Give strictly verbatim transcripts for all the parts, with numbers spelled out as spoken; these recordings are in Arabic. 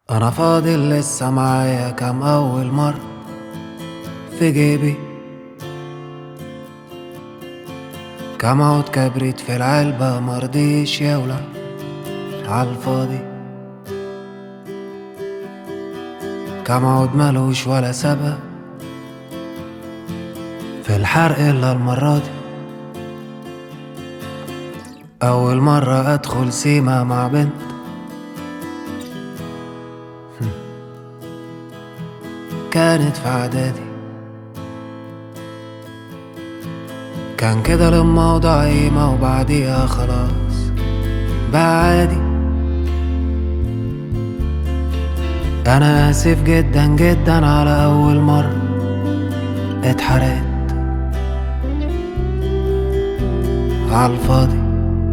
انا فاضل لسه معايا كام اول مرة في جيبي، كام عود كبريت في العلبة مرضيش يولع عالفاضي، كام عود ملوش ولا سبب في الحرق الا المرة دي. اول مرة ادخل سيما مع بنت كانت في اعدادي، كان كده لما وضع قيمة وبعديها خلاص بقى عادي. انا اسف جدا جدا على اول مرة اتحرقت عالفاضي،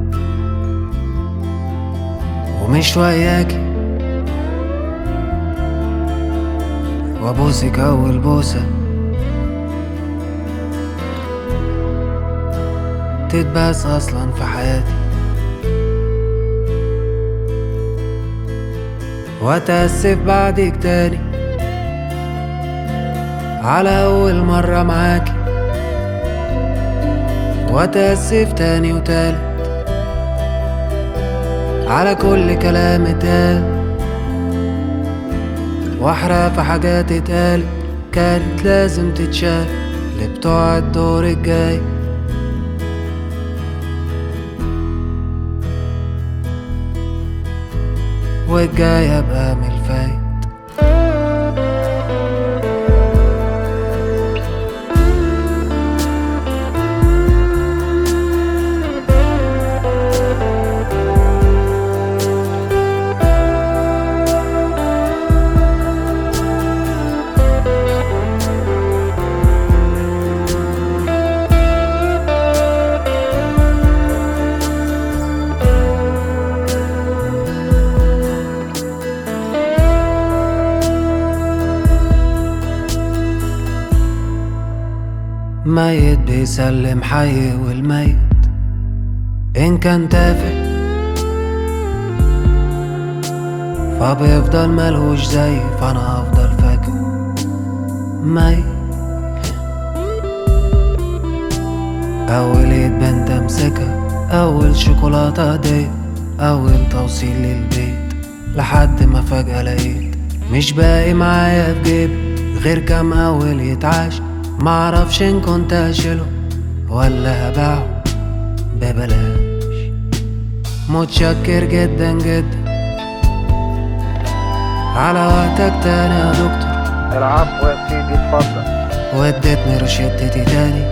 ومش وياكي وابوسك اول بوسة تتباس اصلا في حياتي، واتأسف بعدك تاني على اول مرة معاكي، واتأسف تاني وتالت على كل كلام اتقال، واحرق في حاجات اتقالت كانت لازم تتشال لبتوع الدور الجاي. والجاي ابقى من الفايت. ميت بيسلم حي، والميت إن كان تافه فبيفضل ملهوش زي، فأنا هفضل فاكر ميت. أول ايد بنت امسكها، أول شوكولاتة هدية، أول توصيل للبيت، لحد ما فجأة لقيت مش باقي معايا في جيبي غير كام أول يتعاش. معرفش ان كنت اشيله ولا هباعه ببلاش. متشكر جدا جدا على وقتك تاني يا دكتور. العفو يا سيدي، اتفضل. واديتني روشتتي تاني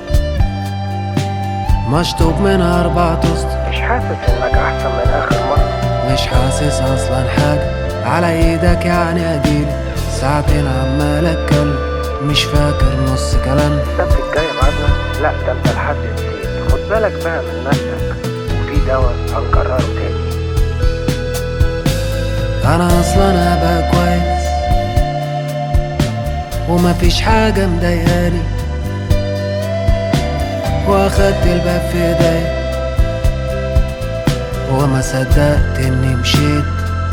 مشطوب منها اربع توست. مش حاسس انك احسن من اخر مرة؟ مش حاسس اصلا حاجة على ايدك يعني اديلي ساعتين عمال اتكلم مش فاكر نص كلام. السبت الجاي ميعادنا؟ لا ده انت لحد نسيت. خد بالك بقى من نفسك، وفي دواء هنكرره تاني. انا اصلا هبقى كويس ومفيش حاجة مضايقاني، واخدت الباب في ايديا وما صدقت اني مشيت.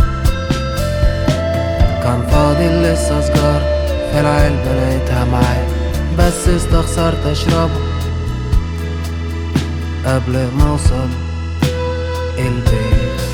كان فاضل لسه سجارة في العلبة لقيتها معايا، بس استخسرت اشربها قبل ما اوصل البيت.